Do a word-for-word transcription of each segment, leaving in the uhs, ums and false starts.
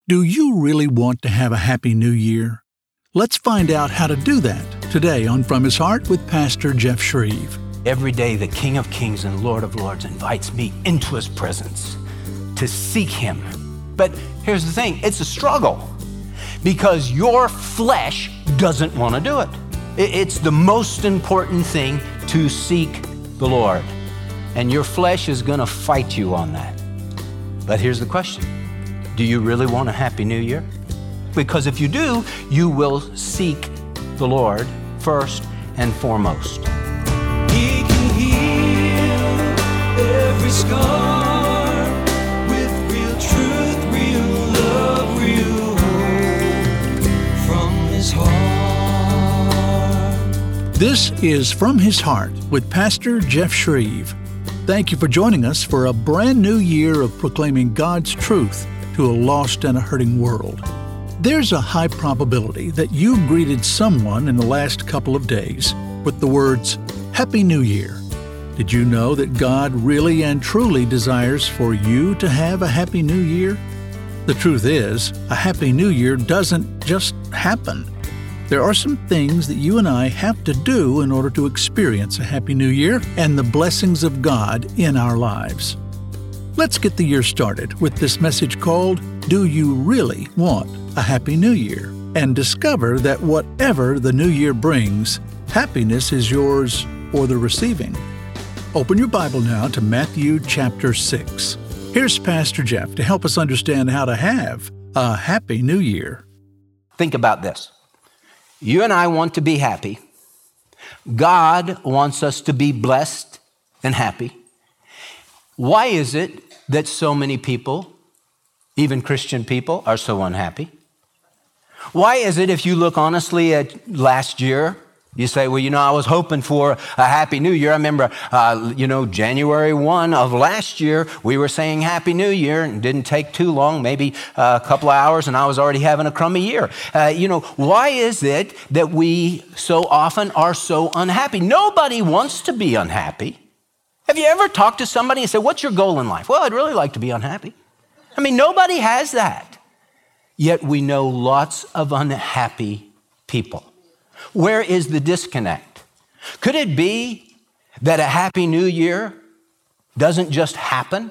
Do you really want to have a happy new year? Let's find out how to do that today on From His Heart with Pastor Jeff Shreve. Every day, the King of Kings and Lord of Lords invites me into His presence to seek Him. But here's the thing, it's a struggle because your flesh doesn't want to do it. It's the most important thing to seek the Lord. And your flesh is going to fight you on that. But here's the question. Do you really want a happy new year? Because if you do, you will seek the Lord first and foremost. He can heal every scar with real truth, real love, real hope from His heart. This is From His Heart with Pastor Jeff Shreve. Thank you for joining us for a brand new year of proclaiming God's truth to a lost and a hurting world. There's a high probability that you greeted someone in the last couple of days with the words, Happy New Year. Did you know that God really and truly desires for you to have a happy new year? The truth is, a happy new year doesn't just happen. There are some things that you and I have to do in order to experience a happy new year and the blessings of God in our lives. Let's get the year started with this message called, Do You Really Want a Happy New Year? And discover that whatever the new year brings, happiness is yours for the receiving. Open your Bible now to Matthew chapter six. Here's Pastor Jeff to help us understand how to have a happy new year. Think about this. You and I want to be happy. God wants us to be blessed and happy. Why is it that so many people, even Christian people, are so unhappy? Why is it, if you look honestly at last year, you say, well, you know, I was hoping for a happy new year. I remember, uh, you know, January first of last year, we were saying Happy New Year, and it didn't take too long, maybe a couple of hours, and I was already having a crummy year. Uh, you know, why is it that we so often are so unhappy? Nobody wants to be unhappy. Have you ever talked to somebody and said, what's your goal in life? Well, I'd really like to be unhappy. I mean, nobody has that. Yet we know lots of unhappy people. Where is the disconnect? Could it be that a happy new year doesn't just happen?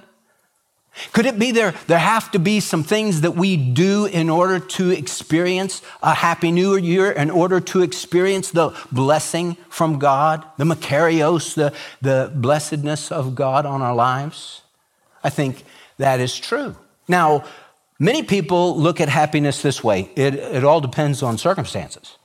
Could it be there, there have to be some things that we do in order to experience a happy new year, in order to experience the blessing from God, the makarios, the, the blessedness of God on our lives? I think that is true. Now, many people look at happiness this way. It, it all depends on circumstances.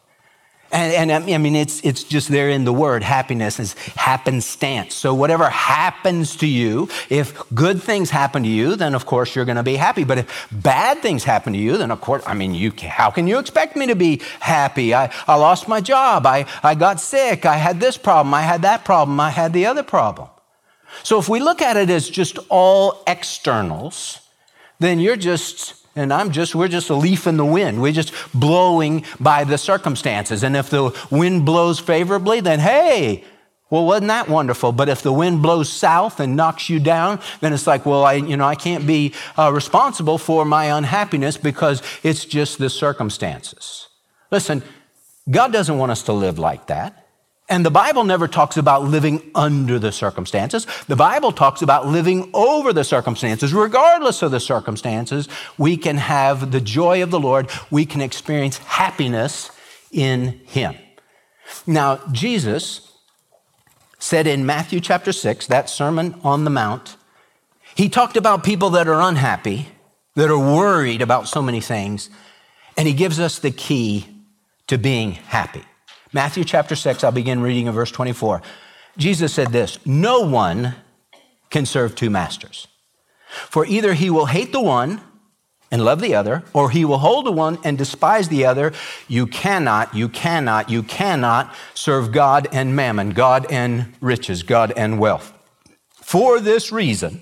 And, and I mean, it's it's just there in the word. Happiness is happenstance. So whatever happens to you, if good things happen to you, then of course you're going to be happy. But if bad things happen to you, then of course, I mean, you how can you expect me to be happy? I, I lost my job. I, I got sick. I had this problem. I had that problem. I had the other problem. So if we look at it as just all externals, then you're just... And I'm just, we're just a leaf in the wind. We're just blowing by the circumstances. And if the wind blows favorably, then hey, well, wasn't that wonderful? But if the wind blows south and knocks you down, then it's like, well, I, you know, I can't be uh, responsible for my unhappiness because it's just the circumstances. Listen, God doesn't want us to live like that. And the Bible never talks about living under the circumstances. The Bible talks about living over the circumstances. Regardless of the circumstances, we can have the joy of the Lord. We can experience happiness in Him. Now, Jesus said in Matthew chapter six, that Sermon on the Mount, He talked about people that are unhappy, that are worried about so many things, and He gives us the key to being happy. Matthew chapter six, I'll begin reading in verse twenty-four. Jesus said this, no one can serve two masters. For either he will hate the one and love the other, or he will hold the one and despise the other. You cannot, you cannot, you cannot serve God and mammon, God and riches, God and wealth. For this reason,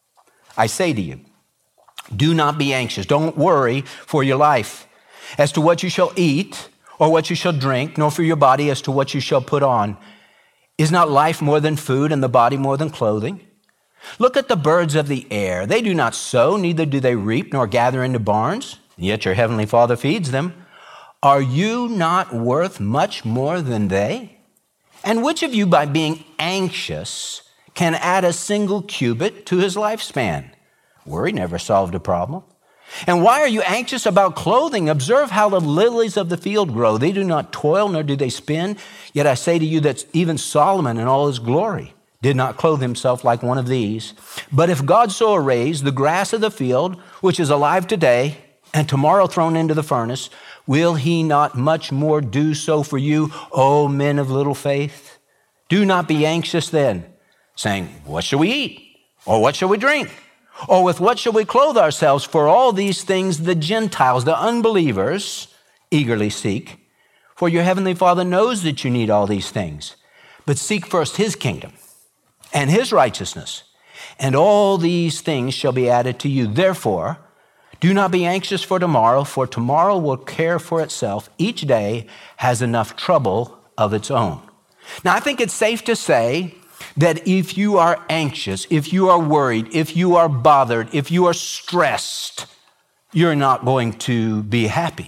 I say to you, do not be anxious. Don't worry for your life as to what you shall eat, or what you shall drink, nor for your body as to what you shall put on. Is not life more than food, and the body more than clothing? Look at the birds of the air. They do not sow, neither do they reap, nor gather into barns, yet your heavenly Father feeds them. Are you not worth much more than they? And which of you, by being anxious, can add a single cubit to his lifespan? Worry never solved a problem. And why are you anxious about clothing? Observe how the lilies of the field grow. They do not toil, nor do they spin. Yet I say to you that even Solomon in all his glory did not clothe himself like one of these. But if God so arrays the grass of the field, which is alive today, and tomorrow thrown into the furnace, will he not much more do so for you, O men of little faith? Do not be anxious then, saying, what shall we eat? Or what shall we drink? Or with what shall we clothe ourselves? For all these things the Gentiles, the unbelievers, eagerly seek. For your heavenly Father knows that you need all these things. But seek first his kingdom and his righteousness, and all these things shall be added to you. Therefore, do not be anxious for tomorrow, for tomorrow will care for itself. Each day has enough trouble of its own. Now, I think it's safe to say that if you are anxious, if you are worried, if you are bothered, if you are stressed, you're not going to be happy.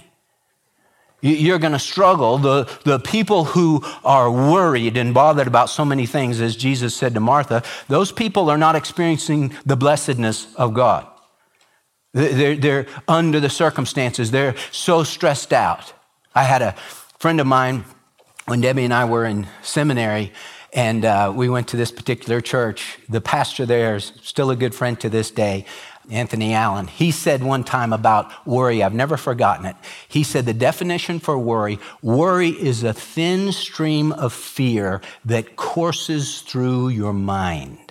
You're going to struggle. The, the people who are worried and bothered about so many things, as Jesus said to Martha, those people are not experiencing the blessedness of God. They're, they're under the circumstances. They're so stressed out. I had a friend of mine when Debbie and I were in seminary, and uh, we went to this particular church. The pastor there is still a good friend to this day, Anthony Allen. He said one time about worry, I've never forgotten it. He said the definition for worry, worry is a thin stream of fear that courses through your mind.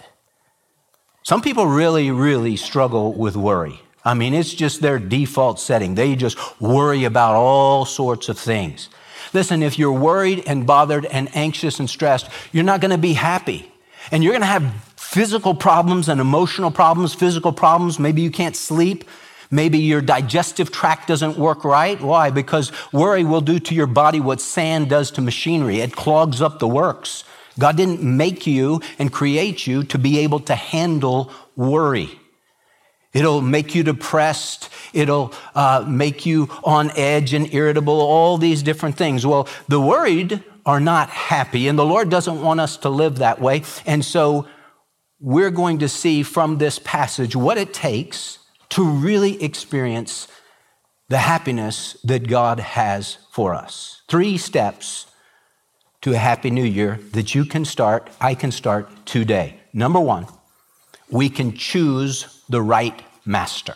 Some people really, really struggle with worry. I mean, it's just their default setting. They just worry about all sorts of things. Listen, if you're worried and bothered and anxious and stressed, you're not going to be happy. And you're going to have physical problems and emotional problems, physical problems. Maybe you can't sleep. Maybe your digestive tract doesn't work right. Why? Because worry will do to your body what sand does to machinery. It clogs up the works. God didn't make you and create you to be able to handle worry. It'll make you depressed. It'll uh, make you on edge and irritable, all these different things. Well, the worried are not happy, and the Lord doesn't want us to live that way. And so we're going to see from this passage what it takes to really experience the happiness that God has for us. Three steps to a happy new year that you can start, I can start today. Number one, we can choose the right master.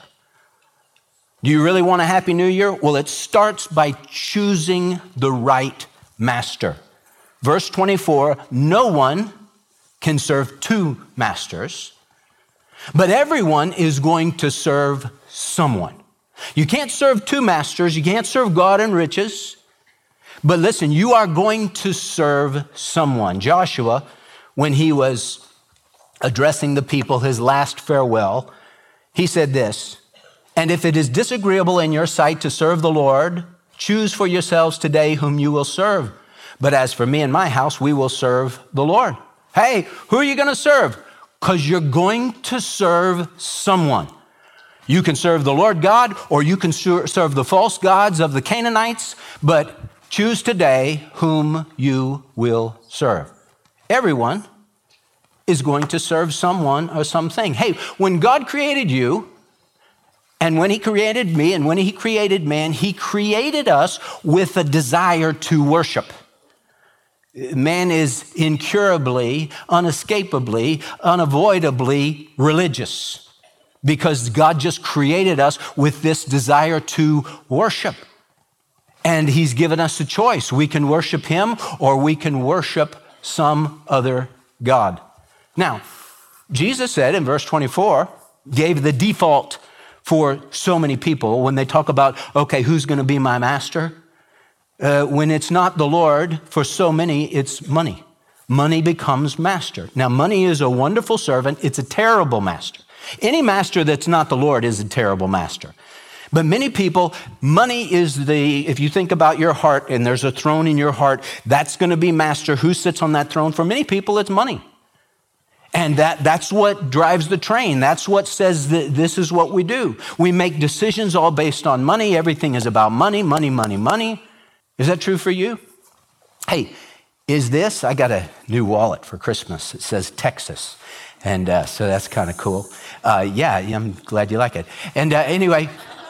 Do you really want a happy new year? Well, it starts by choosing the right master. Verse twenty-four, no one can serve two masters, but everyone is going to serve someone. You can't serve two masters. You can't serve God and riches. But listen, you are going to serve someone. Joshua, when he was addressing the people, his last farewell, he said this, and if it is disagreeable in your sight to serve the Lord, choose for yourselves today whom you will serve. But as for me and my house, we will serve the Lord. Hey, who are you going to serve? Because you're going to serve someone. You can serve the Lord God, or you can serve the false gods of the Canaanites, but choose today whom you will serve. Everyone is going to serve someone or something. Hey, when God created you, and when he created me, and when he created man, he created us with a desire to worship. Man is incurably, unescapably, unavoidably religious because God just created us with this desire to worship. And he's given us a choice. We can worship him or we can worship some other God. Now, Jesus said in verse twenty-four, gave the default for so many people when they talk about, okay, who's going to be my master? Uh, when it's not the Lord, for so many, it's money. Money becomes master. Now, money is a wonderful servant. It's a terrible master. Any master that's not the Lord is a terrible master. But many people, money is the, if you think about your heart and there's a throne in your heart, that's going to be master. Who sits on that throne? For many people, it's money. And that, that's what drives the train. That's what says that this is what we do. We make decisions all based on money. Everything is about money, money, money, money. Is that true for you? Hey, is this, I got a new wallet for Christmas. It says Texas. And uh, so that's kind of cool. Uh, yeah, I'm glad you like it. And uh, anyway,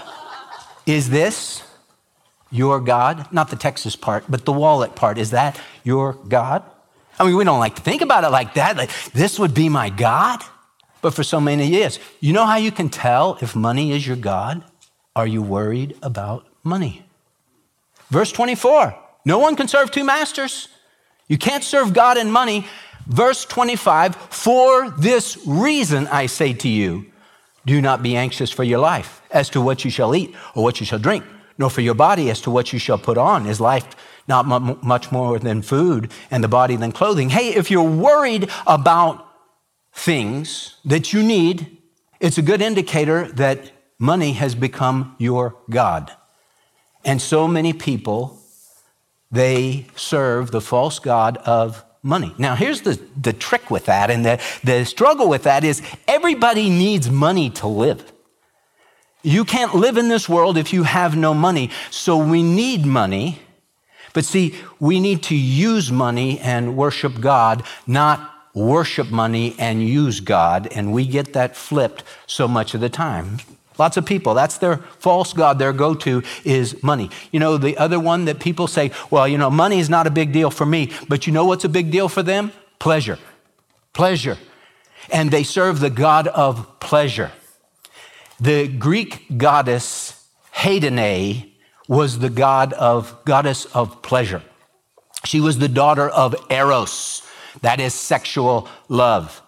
is this your God? Not the Texas part, but the wallet part. Is that your God? I mean, we don't like to think about it like that. Like, this would be my God? But for so many years, you know how you can tell if money is your God? Are you worried about money? Verse twenty-four, no one can serve two masters. You can't serve God and money. Verse twenty-five, for this reason I say to you, do not be anxious for your life as to what you shall eat or what you shall drink, nor for your body as to what you shall put on. Is life not much more than food, and the body than clothing? Hey, if you're worried about things that you need, it's a good indicator that money has become your God. And so many people, they serve the false god of money. Now, here's the, the trick with that, and the, the struggle with that is everybody needs money to live. You can't live in this world if you have no money. So we need money. But see, we need to use money and worship God, not worship money and use God. And we get that flipped so much of the time. Lots of people, that's their false god, their go-to is money. You know, the other one that people say, well, you know, money is not a big deal for me. But you know what's a big deal for them? Pleasure. Pleasure. And they serve the god of pleasure. The Greek goddess Hedone was the god of goddess of pleasure. She was the daughter of Eros, that is sexual love.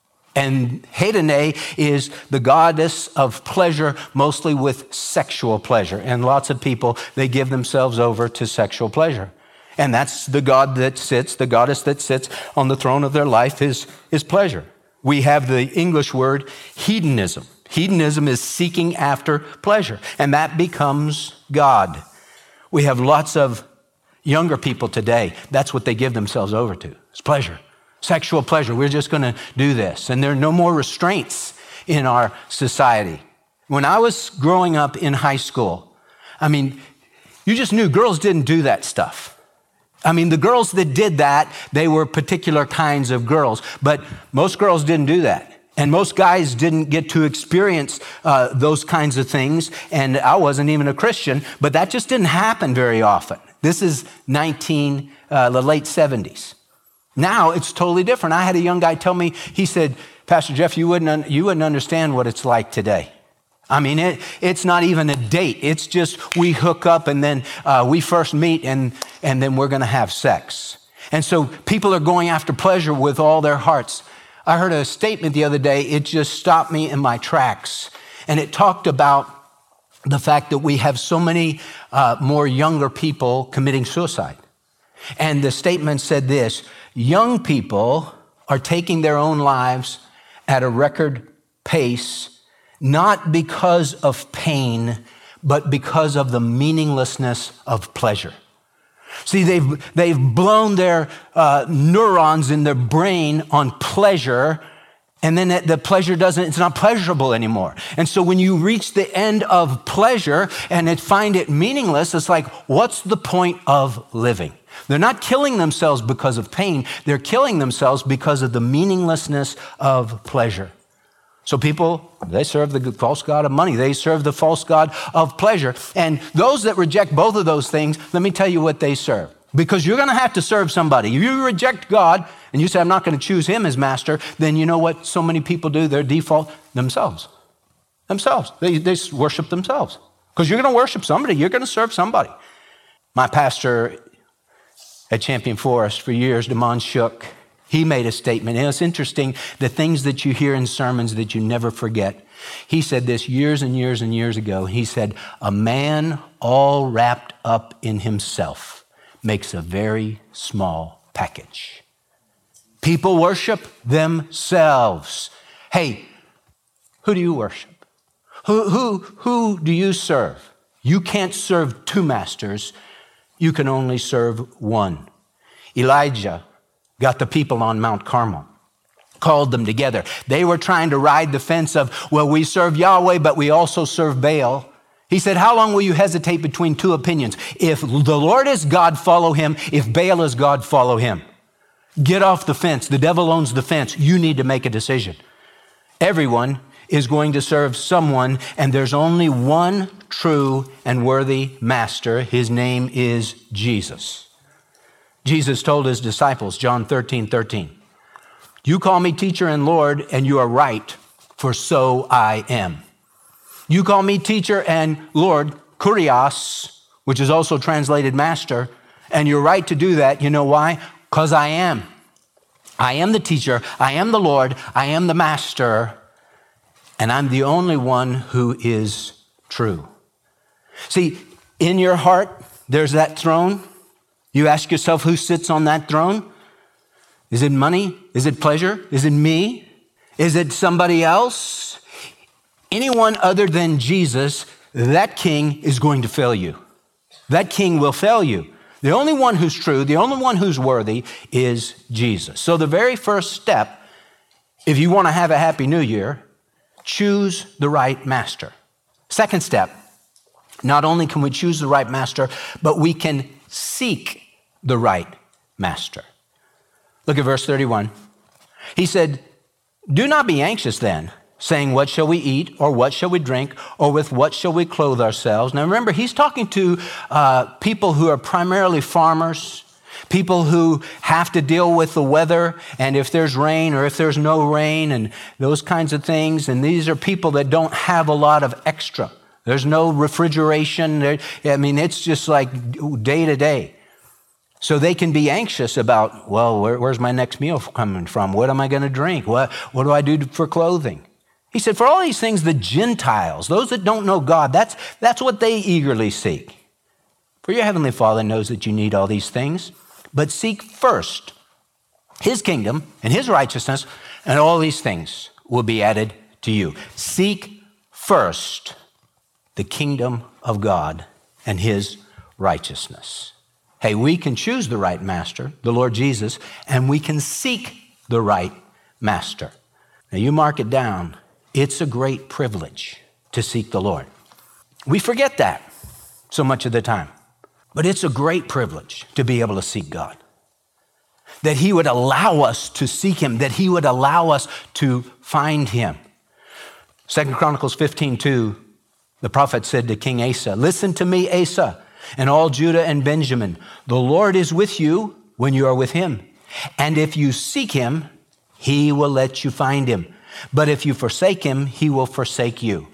And Hedone is the goddess of pleasure, mostly with sexual pleasure. And lots of people, they give themselves over to sexual pleasure. And that's the god that sits, the goddess that sits on the throne of their life is, is pleasure. We have the English word hedonism. Hedonism is seeking after pleasure, and that becomes God. We have lots of younger people today. That's what they give themselves over to. It's pleasure, sexual pleasure. We're just going to do this. And there are no more restraints in our society. When I was growing up in high school, I mean, you just knew girls didn't do that stuff. I mean, the girls that did that, they were particular kinds of girls, but most girls didn't do that. And most guys didn't get to experience uh, those kinds of things. And I wasn't even a Christian, but that just didn't happen very often. This is nineteen, uh, the late seventies. Now it's totally different. I had a young guy tell me, he said, Pastor Jeff, you wouldn't, un- you wouldn't understand what it's like today. I mean, it, it's not even a date. It's just we hook up and then uh, we first meet and, and then we're going to have sex. And so people are going after pleasure with all their hearts. I heard a statement the other day, it just stopped me in my tracks. And it talked about the fact that we have so many uh, more younger people committing suicide. And the statement said this, young people are taking their own lives at a record pace, not because of pain, but because of the meaninglessness of pleasure. See, they've, they've blown their uh, neurons in their brain on pleasure, and then the pleasure doesn't, it's not pleasurable anymore. And so when you reach the end of pleasure and it find it meaningless, it's like, what's the point of living? They're not killing themselves because of pain. They're killing themselves because of the meaninglessness of pleasure. So people, they serve the false god of money. They serve the false god of pleasure. And those that reject both of those things, let me tell you what they serve. Because you're going to have to serve somebody. If you reject God and you say, I'm not going to choose him as master, then you know what so many people do? Their default, themselves. Themselves. They, they worship themselves. Because you're going to worship somebody. You're going to serve somebody. My pastor at Champion Forest for years, Damon Shook, he made a statement, and it's interesting, the things that you hear in sermons that you never forget. He said this years and years and years ago. He said, a man all wrapped up in himself makes a very small package. People worship themselves. Hey, who do you worship? Who, who, who do you serve? You can't serve two masters. You can only serve one. Elijah got the people on Mount Carmel. called them together. They were trying to ride the fence of, well, we serve Yahweh, but we also serve Baal. He said, how long will you hesitate between two opinions? If the Lord is God, follow him. If Baal is God, follow him. Get off the fence. The devil owns the fence. You need to make a decision. Everyone is going to serve someone, and there's only one true and worthy master. His name is Jesus. Jesus told his disciples, John thirteen thirteen, you call me teacher and Lord, and you are right, for so I am. You call me teacher and Lord, kurios, which is also translated master, and you're right to do that. You know why? Because I am. I am the teacher. I am the Lord. I am the master. And I'm the only one who is true. See, in your heart, there's that throne. You ask yourself, who sits on that throne? Is it money? Is it pleasure? Is it me? Is it somebody else? Anyone other than Jesus, that king is going to fail you. That king will fail you. The only one who's true, the only one who's worthy is Jesus. So the very first step, if you want to have a happy new year, choose the right master. Second step, not only can we choose the right master, but we can seek the right master. Look at verse thirty-one. He said, do not be anxious then, saying, what shall we eat, or what shall we drink, or with what shall we clothe ourselves? Now remember, he's talking to uh, people who are primarily farmers, people who have to deal with the weather, and if there's rain or if there's no rain, and those kinds of things. And these are people that don't have a lot of extra. There's no refrigeration. There, I mean, it's just like day to day. So they can be anxious about, well, where, where's my next meal coming from? What am I going to drink? What, what do I do for clothing? He said, for all these things, the Gentiles, those that don't know God, that's, that's what they eagerly seek. For your heavenly Father knows that you need all these things, but seek first his kingdom and his righteousness, and all these things will be added to you. Seek first the kingdom of God and his righteousness. Hey, we can choose the right master, the Lord Jesus, and we can seek the right master. Now you mark it down. It's a great privilege to seek the Lord. We forget that so much of the time, but it's a great privilege to be able to seek God. That he would allow us to seek him, that he would allow us to find him. Second Chronicles fifteen two, the prophet said to King Asa, listen to me, Asa, and all Judah and Benjamin. The Lord is with you when you are with him. And if you seek him, he will let you find him. But if you forsake him, he will forsake you.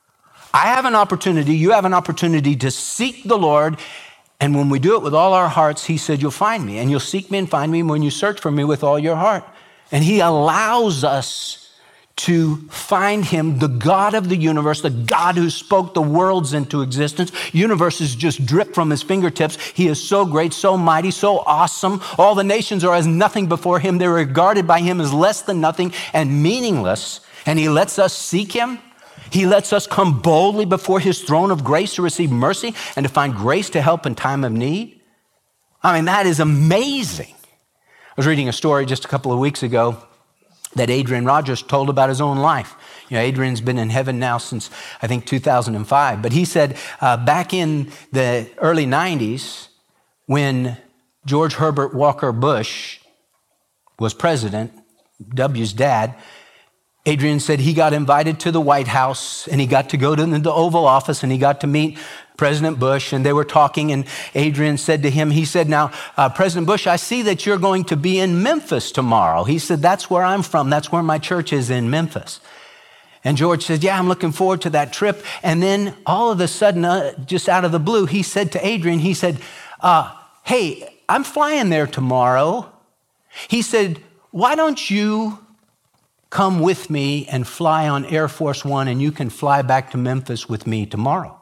I have an opportunity, you have an opportunity to seek the Lord. And when we do it with all our hearts, he said, you'll find me. And you'll seek me and find me when you search for me with all your heart. And he allows us to find him, the God of the universe, the God who spoke the worlds into existence. Universes just drip from his fingertips. He is so great, so mighty, so awesome. All the nations are as nothing before him. They're regarded by him as less than nothing and meaningless. And he lets us seek him. He lets us come boldly before his throne of grace to receive mercy and to find grace to help in time of need. I mean, that is amazing. I was reading a story just a couple of weeks ago that Adrian Rogers told about his own life. You know, Adrian's been in heaven now since, I think, two thousand five. But he said uh, back in the early nineties, when George Herbert Walker Bush was president, W's dad, Adrian said he got invited to the White House, and he got to go to the Oval Office, and he got to meet President Bush, and they were talking, and Adrian said to him, he said, now, uh, President Bush, I see that you're going to be in Memphis tomorrow. He said, that's where I'm from. That's where my church is, in Memphis. And George said, yeah, I'm looking forward to that trip. And then all of a sudden, uh, just out of the blue, he said to Adrian, he said, uh, hey, I'm flying there tomorrow. He said, why don't you come with me and fly on Air Force One, and you can fly back to Memphis with me tomorrow?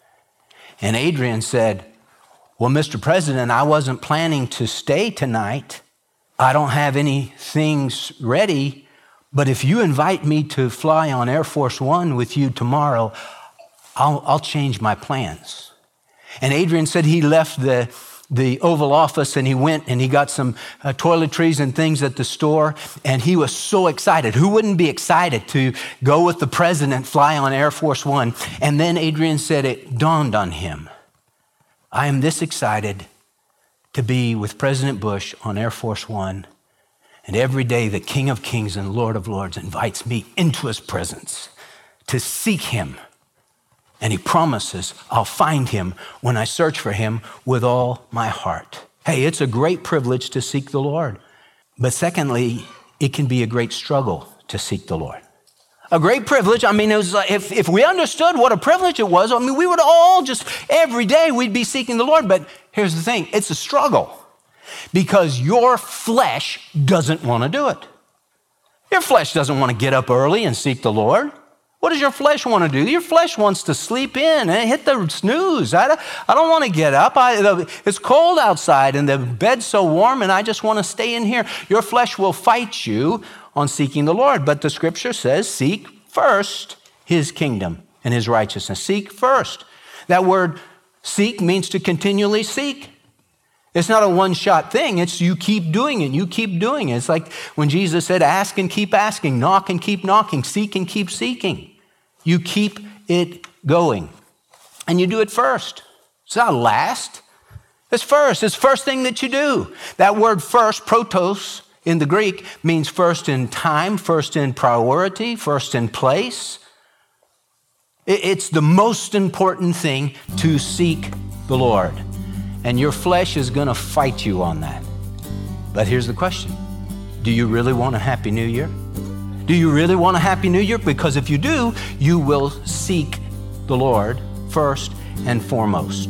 And Adrian said, well, Mister President, I wasn't planning to stay tonight. I don't have any things ready, but if you invite me to fly on Air Force One with you tomorrow, I'll, I'll change my plans. And Adrian said he left the, the Oval Office, and he went and he got some uh, toiletries and things at the store, and he was so excited. Who wouldn't be excited to go with the president, fly on Air Force One? And then Adrian said it dawned on him, I am this excited to be with President Bush on Air Force One, and every day the King of Kings and Lord of Lords invites me into his presence to seek him. And he promises I'll find him when I search for him with all my heart. Hey, it's a great privilege to seek the Lord. But secondly, it can be a great struggle to seek the Lord. A great privilege. I mean, it was like if, if we understood what a privilege it was, I mean, we would all just, every day we'd be seeking the Lord. But here's the thing, it's a struggle because your flesh doesn't want to do it. Your flesh doesn't want to get up early and seek the Lord. What does your flesh want to do? Your flesh wants to sleep in and hit the snooze. I don't, I don't want to get up. I, the, it's cold outside and the bed's so warm and I just want to stay in here. Your flesh will fight you on seeking the Lord. But the scripture says, seek first his kingdom and his righteousness. Seek first. That word seek means to continually seek. It's not a one-shot thing. It's you keep doing it. You keep doing it. It's like when Jesus said, ask and keep asking, knock and keep knocking, seek and keep seeking. You keep it going. And you do it first. It's not last. It's first. It's first thing that you do. That word first, protos, in the Greek, means first in time, first in priority, first in place. It's the most important thing to seek the Lord. And your flesh is going to fight you on that. But here's the question. Do you really want a happy new year? Do you really want a happy new year? Because if you do, you will seek the Lord first and foremost.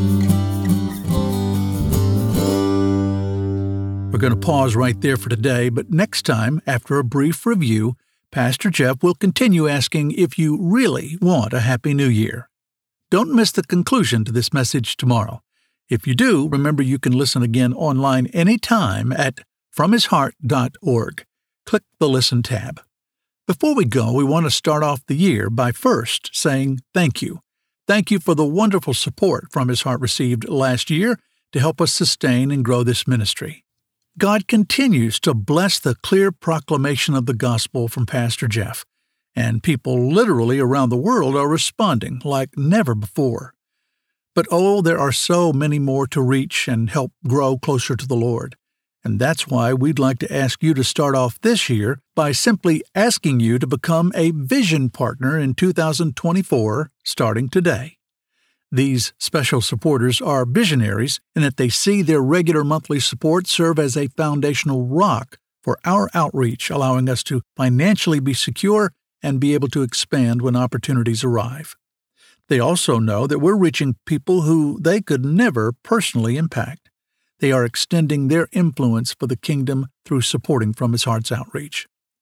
We're going to pause right there for today, but next time, after a brief review, Pastor Jeff will continue asking if you really want a happy new year. Don't miss the conclusion to this message tomorrow. If you do, remember you can listen again online anytime at from his heart dot org. Click the Listen tab. Before we go, we want to start off the year by first saying thank you. Thank you for the wonderful support From His Heart received last year to help us sustain and grow this ministry. God continues to bless the clear proclamation of the gospel from Pastor Jeff, and people literally around the world are responding like never before. But oh, there are so many more to reach and help grow closer to the Lord. And that's why we'd like to ask you to start off this year by simply asking you to become a vision partner in two thousand twenty-four, starting today. These special supporters are visionaries in that they see their regular monthly support serve as a foundational rock for our outreach, allowing us to financially be secure and be able to expand when opportunities arrive. They also know that we're reaching people who they could never personally impact. They are extending their influence for the kingdom through supporting From His Heart's outreach.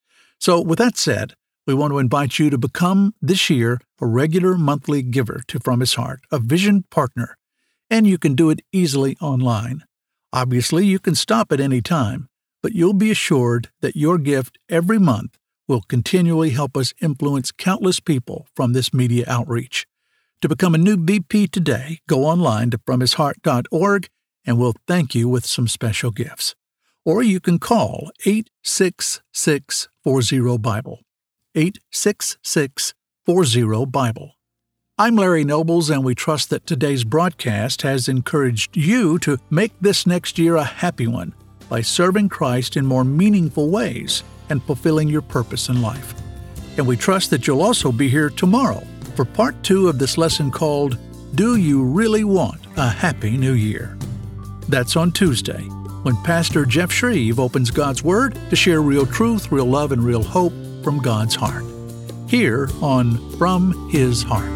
So with that said, we want to invite you to become, this year, a regular monthly giver to From His Heart, a vision partner, and you can do it easily online. Obviously, you can stop at any time, but you'll be assured that your gift every month will continually help us influence countless people from this media outreach. To become a new V P today, go online to from his heart dot org, and we'll thank you with some special gifts. Or you can call eight six six, four zero, Bible. eight six six, four zero, Bible. I'm Larry Nobles, and we trust that today's broadcast has encouraged you to make this next year a happy one by serving Christ in more meaningful ways and fulfilling your purpose in life. And we trust that you'll also be here tomorrow for part two of this lesson called, Do You Really Want a Happy New Year? That's on Tuesday, when Pastor Jeff Shreve opens God's Word to share real truth, real love, and real hope from God's heart. Here on From His Heart.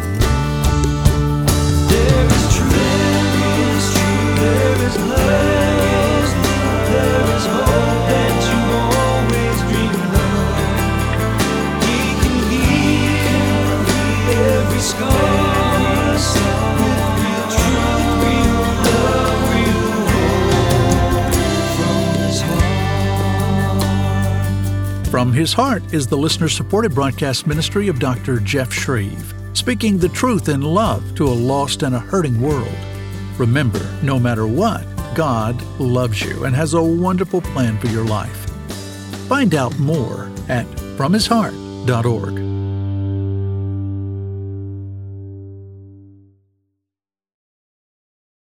There is truth, there is truth, there is love, there is hope that you always dreamed of. He can heal every scar with real truth, real love, real hope from His heart. From His Heart is the listener-supported broadcast ministry of Doctor Jeff Shreve, speaking the truth in love to a lost and a hurting world. Remember, no matter what, God loves you and has a wonderful plan for your life. Find out more at from his heart dot org.